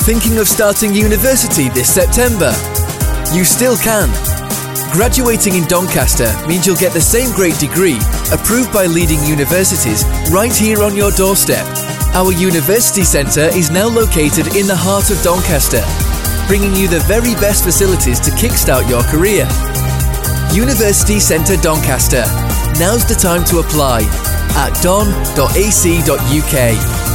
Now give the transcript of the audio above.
Thinking of starting university this September? You still can. Graduating in Doncaster means you'll get the same great degree approved by leading universities right here on your doorstep. Our University Centre is now located in the heart of Doncaster, bringing you the very best facilities to kickstart your career. University Centre Doncaster. Now's the time to apply at don.ac.uk.